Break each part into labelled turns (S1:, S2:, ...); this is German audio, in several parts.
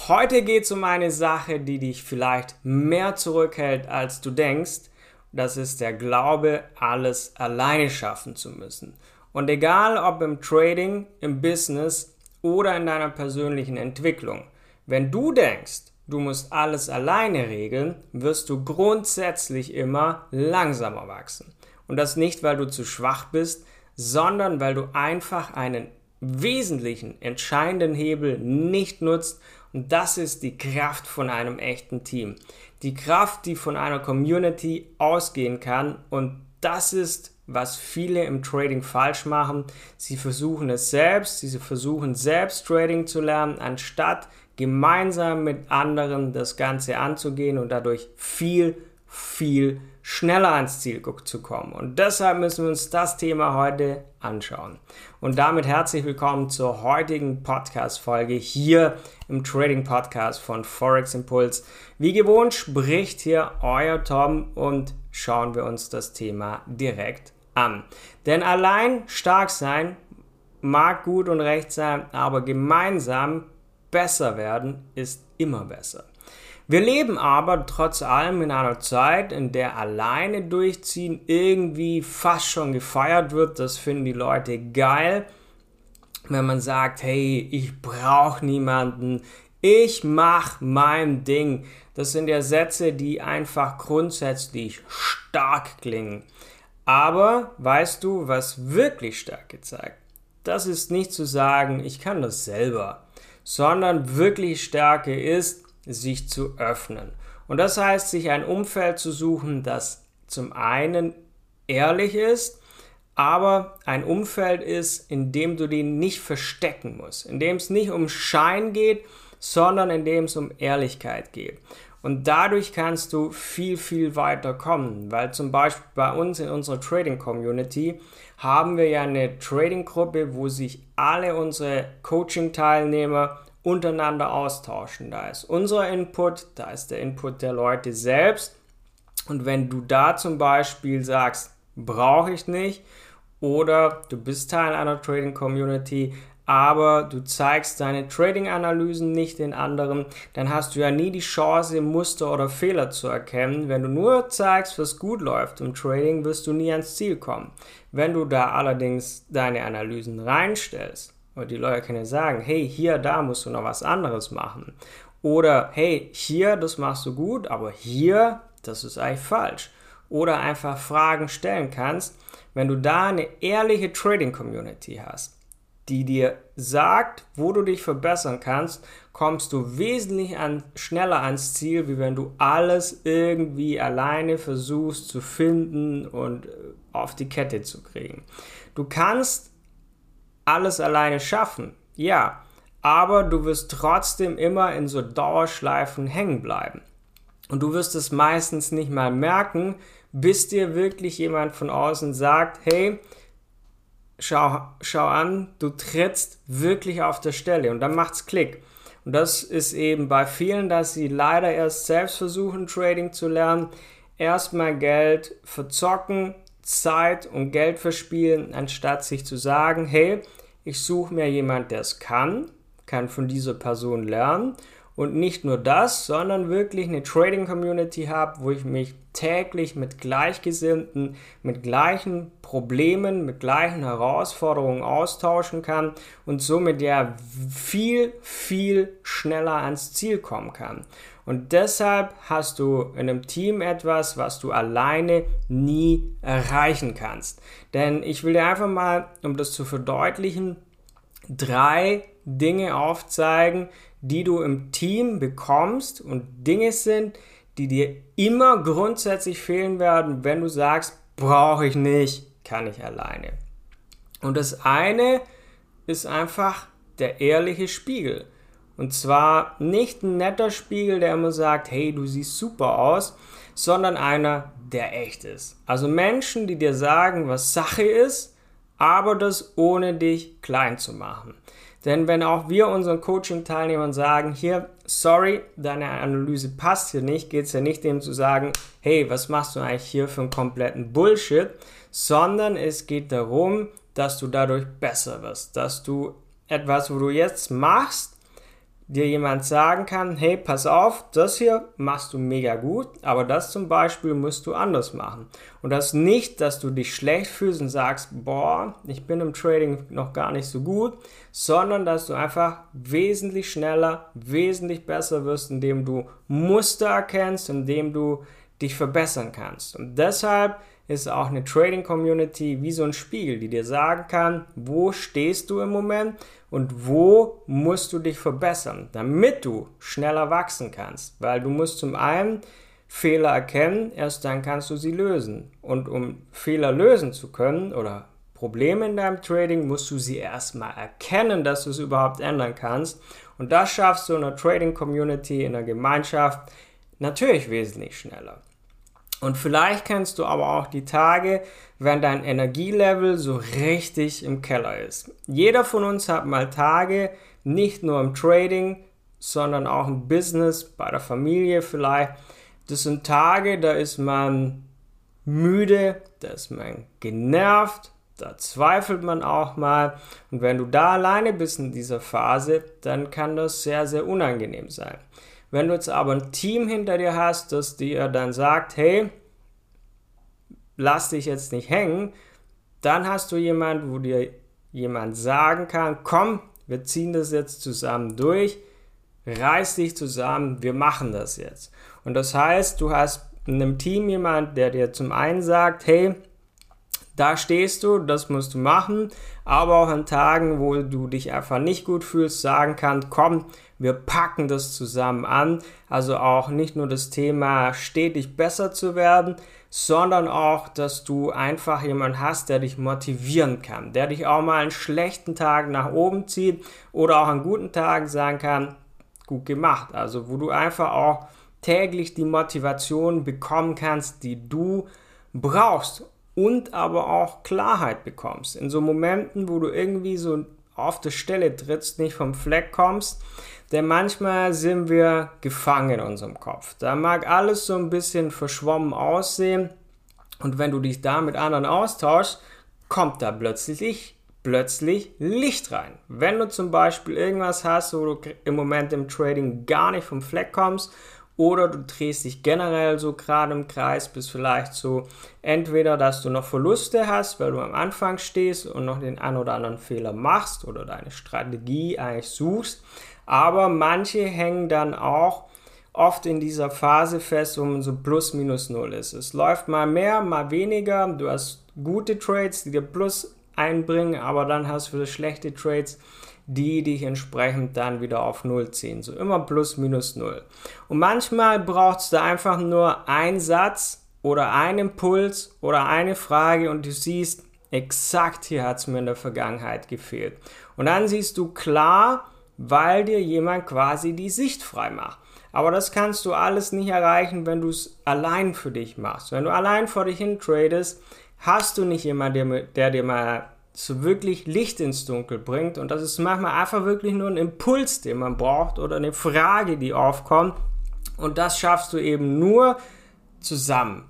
S1: Heute geht es um eine Sache, die dich vielleicht mehr zurückhält, als du denkst. Das ist der Glaube, alles alleine schaffen zu müssen. Und egal ob im Trading, im Business oder in deiner persönlichen Entwicklung, wenn du denkst, du musst alles alleine regeln, wirst du grundsätzlich immer langsamer wachsen. Und das nicht, weil du zu schwach bist, sondern weil du einfach einen wesentlichen, entscheidenden Hebel nicht nutzt. Und das ist die Kraft von einem echten Team. Die Kraft, die von einer Community ausgehen kann. Und das ist, was viele im Trading falsch machen. Sie versuchen es selbst, sie versuchen selbst Trading zu lernen, anstatt gemeinsam mit anderen das Ganze anzugehen und dadurch viel schneller ans Ziel zu kommen. Und deshalb müssen wir uns das Thema heute anschauen. Und damit herzlich willkommen zur heutigen Podcast-Folge hier im Trading-Podcast von Forex Impulse. Wie gewohnt spricht hier euer Tom und schauen wir uns das Thema direkt an. Denn allein stark sein mag gut und recht sein, aber gemeinsam besser werden ist immer besser. Wir leben aber trotz allem in einer Zeit, in der alleine durchziehen irgendwie fast schon gefeiert wird. Das finden die Leute geil, wenn man sagt, hey, ich brauche niemanden, ich mache mein Ding. Das sind ja Sätze, die einfach grundsätzlich stark klingen. Aber weißt du, was wirklich Stärke zeigt? Das ist nicht zu sagen, ich kann das selber, sondern wirklich Stärke ist, sich zu öffnen. Und das heißt, sich ein Umfeld zu suchen, das zum einen ehrlich ist, aber ein Umfeld ist, in dem du den nicht verstecken musst, in dem es nicht um Schein geht, sondern in dem es um Ehrlichkeit geht. Und dadurch kannst du viel weiter kommen, weil zum Beispiel bei uns in unserer Trading-Community haben wir ja eine Trading-Gruppe, wo sich alle unsere Coaching-Teilnehmer untereinander austauschen. Da ist unser Input, da ist der Input der Leute selbst. Und wenn du da zum Beispiel sagst, brauche ich nicht, oder du bist Teil einer Trading-Community, aber du zeigst deine Trading-Analysen nicht den anderen, dann hast du ja nie die Chance, Muster oder Fehler zu erkennen. Wenn du nur zeigst, was gut läuft im Trading, wirst du nie ans Ziel kommen. Wenn du da allerdings deine Analysen reinstellst, und die Leute können sagen, hey, hier, da musst du noch was anderes machen. Oder, hey, hier, das machst du gut, aber hier, das ist eigentlich falsch. Oder einfach Fragen stellen kannst, wenn du da eine ehrliche Trading-Community hast, die dir sagt, wo du dich verbessern kannst, kommst du wesentlich schneller ans Ziel, wie wenn du alles irgendwie alleine versuchst zu finden und auf die Kette zu kriegen. Du kannst alles alleine schaffen, ja, aber du wirst trotzdem immer in so Dauerschleifen hängen bleiben. Und du wirst es meistens nicht mal merken, bis dir wirklich jemand von außen sagt, hey, schau an, du trittst wirklich auf der Stelle und dann macht's Klick. Und das ist eben bei vielen, dass sie leider erst selbst versuchen, Trading zu lernen, erstmal Geld verzocken, Zeit und Geld verspielen, anstatt sich zu sagen, hey, ich suche mir jemanden, der es kann von dieser Person lernen und nicht nur das, sondern wirklich eine Trading-Community habe, wo ich mich täglich mit Gleichgesinnten, mit gleichen Problemen, mit gleichen Herausforderungen austauschen kann und somit ja viel schneller ans Ziel kommen kann. Und deshalb hast du in einem Team etwas, was du alleine nie erreichen kannst. Denn ich will dir einfach mal, um das zu verdeutlichen, 3 Dinge aufzeigen, die du im Team bekommst und Dinge sind, die dir immer grundsätzlich fehlen werden, wenn du sagst, brauche ich nicht, kann ich alleine. Und das eine ist einfach der ehrliche Spiegel. Und zwar nicht ein netter Spiegel, der immer sagt, hey, du siehst super aus, sondern einer, der echt ist. Also Menschen, die dir sagen, was Sache ist, aber das ohne dich klein zu machen. Denn wenn auch wir unseren Coaching-Teilnehmern sagen, hier, sorry, deine Analyse passt hier nicht, geht es ja nicht dem zu sagen, hey, was machst du eigentlich hier für einen kompletten Bullshit, sondern es geht darum, dass du dadurch besser wirst, dass du etwas, wo du jetzt machst, dir jemand sagen kann, hey, pass auf, das hier machst du mega gut, aber das zum Beispiel musst du anders machen. Und das nicht, dass du dich schlecht fühlst und sagst, boah, ich bin im Trading noch gar nicht so gut, sondern dass du einfach wesentlich schneller, wesentlich besser wirst, indem du Muster erkennst, indem du dich verbessern kannst. Und deshalb ist auch eine Trading-Community wie so ein Spiegel, die dir sagen kann, wo stehst du im Moment und wo musst du dich verbessern, damit du schneller wachsen kannst. Weil du musst zum einen Fehler erkennen, erst dann kannst du sie lösen. Und um Fehler lösen zu können oder Probleme in deinem Trading, musst du sie erstmal erkennen, dass du es überhaupt ändern kannst. Und das schaffst du in einer Trading-Community, in einer Gemeinschaft natürlich wesentlich schneller. Und vielleicht kennst du aber auch die Tage, wenn dein Energielevel so richtig im Keller ist. Jeder von uns hat mal Tage, nicht nur im Trading, sondern auch im Business, bei der Familie vielleicht. Das sind Tage, da ist man müde, da ist man genervt, da zweifelt man auch mal. Und wenn du da alleine bist in dieser Phase, dann kann das sehr, sehr unangenehm sein. Wenn du jetzt aber ein Team hinter dir hast, das dir dann sagt, hey, lass dich jetzt nicht hängen, dann hast du jemanden, wo dir jemand sagen kann, komm, wir ziehen das jetzt zusammen durch, reiß dich zusammen, wir machen das jetzt. Und das heißt, du hast in einem Team jemanden, der dir zum einen sagt, hey, da stehst du, das musst du machen, aber auch an Tagen, wo du dich einfach nicht gut fühlst, sagen kannst, komm, wir packen das zusammen an. Also auch nicht nur das Thema stetig besser zu werden, sondern auch, dass du einfach jemanden hast, der dich motivieren kann, der dich auch mal an schlechten Tagen nach oben zieht oder auch an guten Tagen sagen kann, gut gemacht. Also wo du einfach auch täglich die Motivation bekommen kannst, die du brauchst. Und aber auch Klarheit bekommst. In so Momenten, wo du irgendwie so auf der Stelle trittst, nicht vom Fleck kommst, denn manchmal sind wir gefangen in unserem Kopf. Da mag alles so ein bisschen verschwommen aussehen und wenn du dich da mit anderen austauschst, kommt da plötzlich Licht rein. Wenn du zum Beispiel irgendwas hast, wo du im Moment im Trading gar nicht vom Fleck kommst, oder du drehst dich generell so gerade im Kreis, bist vielleicht so entweder, dass du noch Verluste hast, weil du am Anfang stehst und noch den einen oder anderen Fehler machst oder deine Strategie eigentlich suchst. Aber manche hängen dann auch oft in dieser Phase fest, wo man so plus minus null ist. Es läuft mal mehr, mal weniger. Du hast gute Trades, die dir Plus einbringen, aber dann hast du schlechte Trades, die dich entsprechend dann wieder auf Null ziehen. So immer plus minus null. Und manchmal brauchst du einfach nur einen Satz oder einen Impuls oder eine Frage und du siehst, exakt hier hat es mir in der Vergangenheit gefehlt. Und dann siehst du klar, weil dir jemand quasi die Sicht frei macht. Aber das kannst du alles nicht erreichen, wenn du es allein für dich machst. Wenn du allein vor dich hin tradest, hast du nicht jemanden, der dir mal so wirklich Licht ins Dunkel bringt und das ist manchmal einfach wirklich nur ein Impuls, den man braucht oder eine Frage, die aufkommt und das schaffst du eben nur zusammen.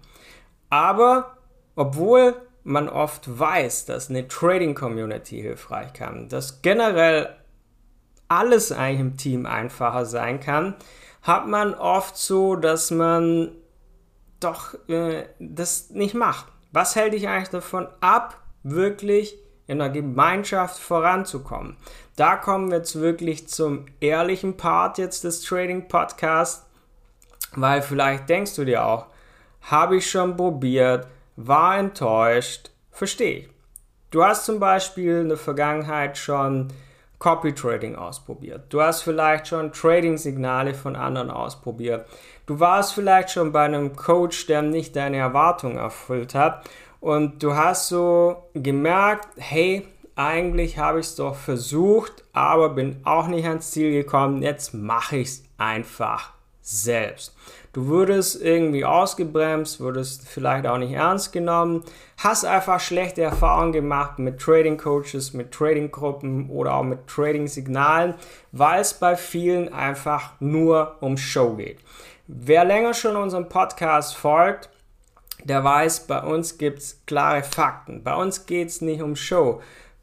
S1: Aber obwohl man oft weiß, dass eine Trading-Community hilfreich kann, dass generell alles eigentlich im Team einfacher sein kann, hat man oft so, dass man doch das nicht macht. Was hält dich eigentlich davon ab, wirklich in einer Gemeinschaft voranzukommen? Da kommen wir jetzt wirklich zum ehrlichen Part jetzt des Trading Podcasts, weil vielleicht denkst du dir auch, habe ich schon probiert, war enttäuscht, verstehe ich. Du hast zum Beispiel in der Vergangenheit schon Copy Trading ausprobiert. Du hast vielleicht schon Trading-Signale von anderen ausprobiert. Du warst vielleicht schon bei einem Coach, der nicht deine Erwartungen erfüllt hat. Und du hast so gemerkt, hey, eigentlich habe ich es doch versucht, aber bin auch nicht ans Ziel gekommen, jetzt mache ich es einfach selbst. Du wurdest irgendwie ausgebremst, wurdest vielleicht auch nicht ernst genommen, hast einfach schlechte Erfahrungen gemacht mit Trading Coaches, mit Trading Gruppen oder auch mit Trading Signalen, weil es bei vielen einfach nur um Show geht. Wer länger schon unserem Podcast folgt, der weiß, bei uns gibt es klare Fakten. Bei uns geht es nicht um Show.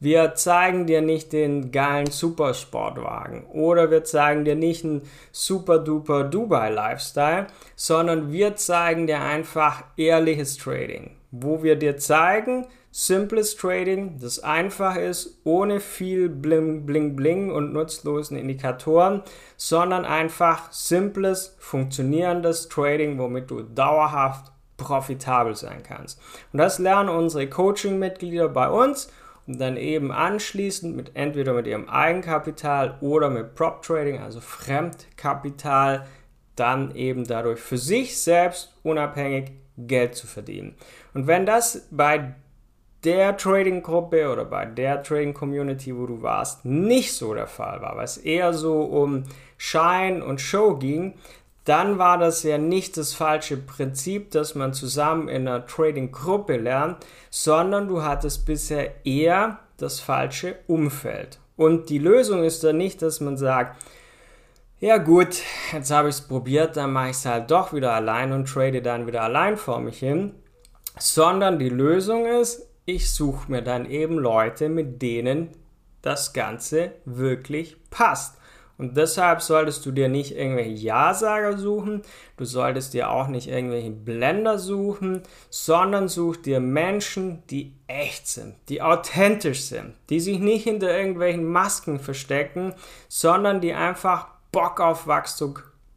S1: Wir zeigen dir nicht den geilen Supersportwagen oder wir zeigen dir nicht einen super-duper Dubai-Lifestyle, sondern wir zeigen dir einfach ehrliches Trading, wo wir dir zeigen, simples Trading, das einfach ist, ohne viel Bling, Bling, Bling und nutzlosen Indikatoren, sondern einfach simples, funktionierendes Trading, womit du dauerhaft profitabel sein kannst. Und das lernen unsere Coaching-Mitglieder bei uns und dann eben anschließend entweder mit ihrem Eigenkapital oder mit Prop Trading, also Fremdkapital, dann eben dadurch für sich selbst unabhängig Geld zu verdienen. Und wenn das bei der Trading-Gruppe oder bei der Trading-Community, wo du warst, nicht so der Fall war, weil es eher so um Schein und Show ging, dann war das ja nicht das falsche Prinzip, dass man zusammen in einer Trading-Gruppe lernt, sondern du hattest bisher eher das falsche Umfeld. Und die Lösung ist dann nicht, dass man sagt, ja gut, jetzt habe ich es probiert, dann mache ich es halt doch wieder allein und trade dann wieder allein vor mich hin, sondern die Lösung ist, ich suche mir dann eben Leute, mit denen das Ganze wirklich passt. Und deshalb solltest du dir nicht irgendwelche Ja-Sager suchen, du solltest dir auch nicht irgendwelche Blender suchen, sondern such dir Menschen, die echt sind, die authentisch sind, die sich nicht hinter irgendwelchen Masken verstecken, sondern die einfach Bock auf Wachstum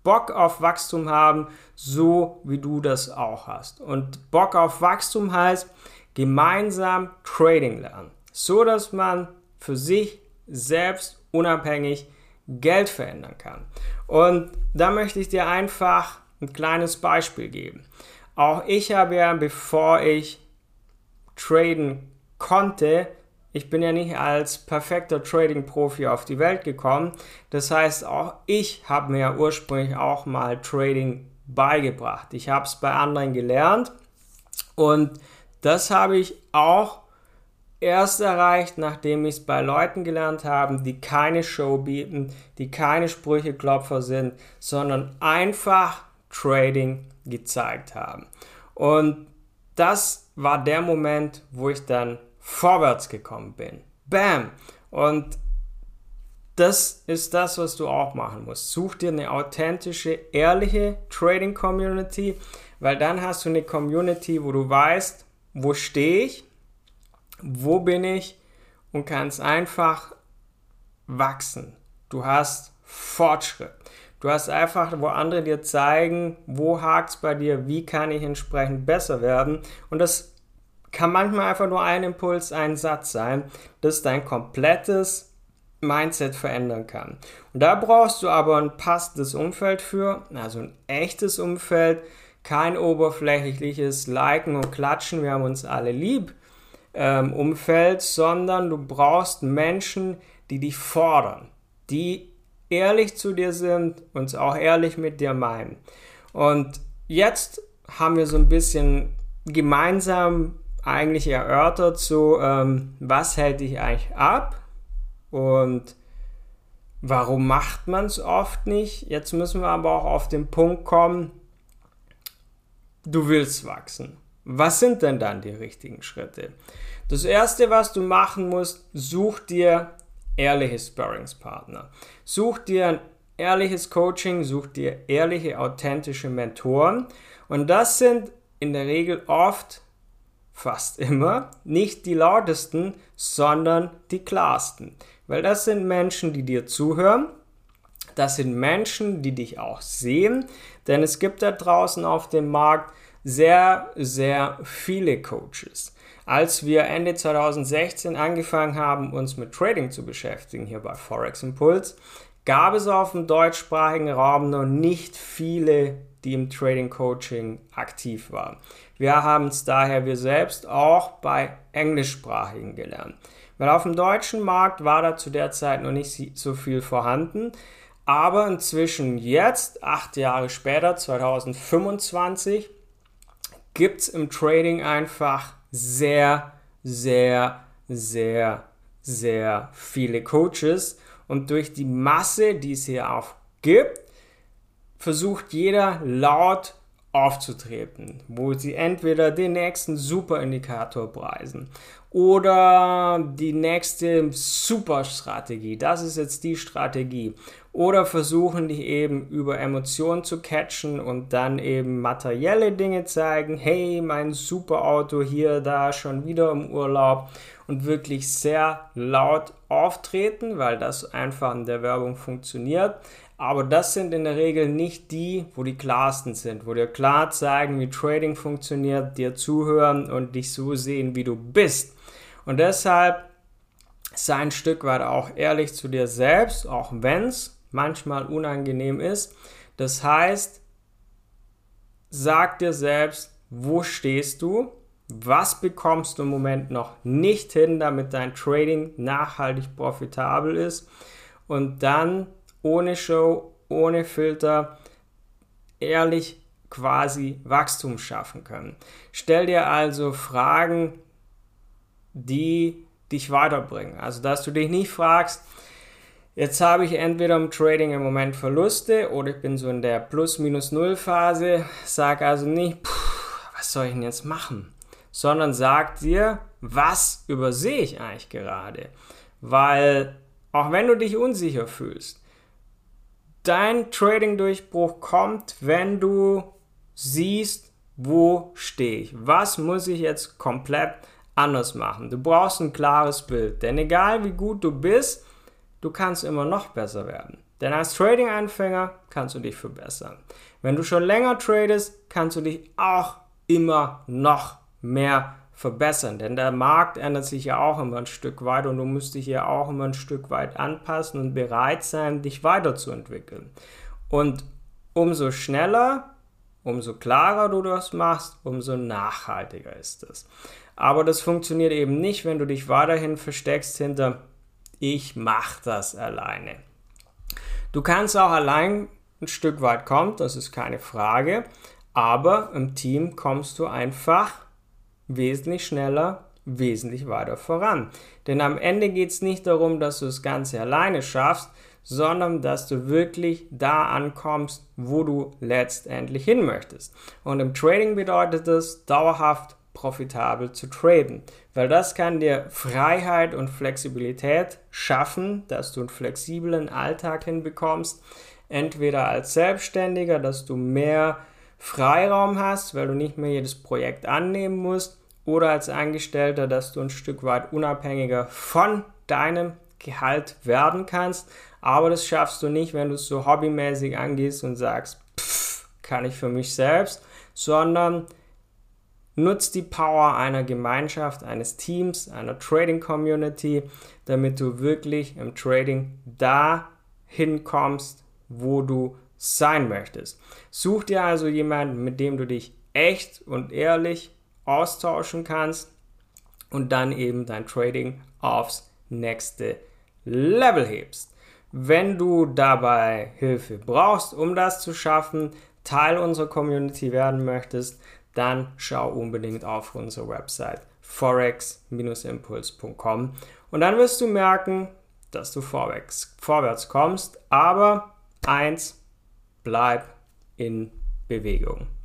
S1: haben, so wie du das auch hast. Und Bock auf Wachstum heißt, gemeinsam Trading lernen, so dass man für sich selbst unabhängig Geld verändern kann. Und da möchte ich dir einfach ein kleines Beispiel geben. Auch ich habe ja, bevor ich traden konnte, ich bin ja nicht als perfekter Trading-Profi auf die Welt gekommen. Das heißt, auch ich habe mir ja ursprünglich auch mal Trading beigebracht. Ich habe es bei anderen gelernt und das habe ich auch erst erreicht, nachdem ich es bei Leuten gelernt habe, die keine Show bieten, die keine Sprücheklopfer sind, sondern einfach Trading gezeigt haben. Und das war der Moment, wo ich dann vorwärts gekommen bin. Bam! Und das ist das, was du auch machen musst. Such dir eine authentische, ehrliche Trading-Community, weil dann hast du eine Community, wo du weißt, wo stehe ich, wo bin ich und kannst einfach wachsen. Du hast Fortschritt. Du hast einfach, wo andere dir zeigen, wo hakt es bei dir, wie kann ich entsprechend besser werden. Und das kann manchmal einfach nur ein Impuls, ein Satz sein, das dein komplettes Mindset verändern kann. Und da brauchst du aber ein passendes Umfeld für, also ein echtes Umfeld, kein oberflächliches Liken und Klatschen, wir haben uns alle lieb, Umfeld, sondern du brauchst Menschen, die dich fordern, die ehrlich zu dir sind und auch ehrlich mit dir meinen. Und jetzt haben wir so ein bisschen gemeinsam eigentlich erörtert, so was hält dich eigentlich ab und warum macht man es oft nicht. Jetzt müssen wir aber auch auf den Punkt kommen, du willst wachsen. Was sind denn dann die richtigen Schritte? Das erste, was du machen musst, such dir ehrliche Sparringspartner. Such dir ein ehrliches Coaching, such dir ehrliche, authentische Mentoren. Und das sind in der Regel oft, fast immer, nicht die lautesten, sondern die klarsten. Weil das sind Menschen, die dir zuhören. Das sind Menschen, die dich auch sehen. Denn es gibt da draußen auf dem Markt sehr, sehr viele Coaches. Als wir Ende 2016 angefangen haben, uns mit Trading zu beschäftigen, hier bei Forex Impulse, gab es auf dem deutschsprachigen Raum noch nicht viele, die im Trading Coaching aktiv waren. Wir haben es daher wir selbst auch bei englischsprachigen gelernt. Weil auf dem deutschen Markt war da zu der Zeit noch nicht so viel vorhanden. Aber inzwischen jetzt, 8 Jahre später, 2025, gibt es im Trading einfach sehr, sehr, sehr, sehr viele Coaches. Und durch die Masse, die es hier auch gibt, versucht jeder laut aufzutreten, wo sie entweder den nächsten Superindikator preisen oder die nächste Superstrategie, das ist jetzt die Strategie, oder versuchen dich eben über Emotionen zu catchen und dann eben materielle Dinge zeigen, hey, mein Superauto hier, da, schon wieder im Urlaub, und wirklich sehr laut auftreten, weil das einfach in der Werbung funktioniert. Aber das sind in der Regel nicht die, wo die klarsten sind, wo dir klar zeigen, wie Trading funktioniert, dir zuhören und dich so sehen, wie du bist. Und deshalb sei ein Stück weit auch ehrlich zu dir selbst, auch wenn es manchmal unangenehm ist. Das heißt, sag dir selbst, wo stehst du, was bekommst du im Moment noch nicht hin, damit dein Trading nachhaltig profitabel ist, und dann ohne Show, ohne Filter, ehrlich quasi Wachstum schaffen können. Stell dir also Fragen, die dich weiterbringen. Also, dass du dich nicht fragst, jetzt habe ich entweder im Trading im Moment Verluste oder ich bin so in der Plus-Minus-Null-Phase. Sag also nicht, was soll ich denn jetzt machen? Sondern sag dir, was übersehe ich eigentlich gerade? Weil, auch wenn du dich unsicher fühlst, dein Trading-Durchbruch kommt, wenn du siehst, wo stehe ich? Was muss ich jetzt komplett anders machen? Du brauchst ein klares Bild, denn egal wie gut du bist, du kannst immer noch besser werden. Denn als Trading-Anfänger kannst du dich verbessern. Wenn du schon länger tradest, kannst du dich auch immer noch mehr verbessern, denn der Markt ändert sich ja auch immer ein Stück weit und du musst dich ja auch immer ein Stück weit anpassen und bereit sein, dich weiterzuentwickeln. Und umso schneller, umso klarer du das machst, umso nachhaltiger ist es. Aber das funktioniert eben nicht, wenn du dich weiterhin versteckst hinter ich mache das alleine. Du kannst auch allein ein Stück weit kommen, das ist keine Frage, aber im Team kommst du einfach wesentlich schneller, wesentlich weiter voran. Denn am Ende geht es nicht darum, dass du das Ganze alleine schaffst, sondern dass du wirklich da ankommst, wo du letztendlich hin möchtest. Und im Trading bedeutet es, dauerhaft profitabel zu traden, weil das kann dir Freiheit und Flexibilität schaffen, dass du einen flexiblen Alltag hinbekommst, entweder als Selbstständiger, dass du mehr Freiraum hast, weil du nicht mehr jedes Projekt annehmen musst, oder als Angestellter, dass du ein Stück weit unabhängiger von deinem Gehalt werden kannst, aber das schaffst du nicht, wenn du es so hobbymäßig angehst und sagst, kann ich für mich selbst, sondern nutzt die Power einer Gemeinschaft, eines Teams, einer Trading-Community, damit du wirklich im Trading dahin kommst, wo du sein möchtest. Such dir also jemanden, mit dem du dich echt und ehrlich austauschen kannst und dann eben dein Trading aufs nächste Level hebst. Wenn du dabei Hilfe brauchst, um das zu schaffen, Teil unserer Community werden möchtest, dann schau unbedingt auf unsere Website forex-impuls.com und dann wirst du merken, dass du vorwärts kommst, aber eins, bleib in Bewegung.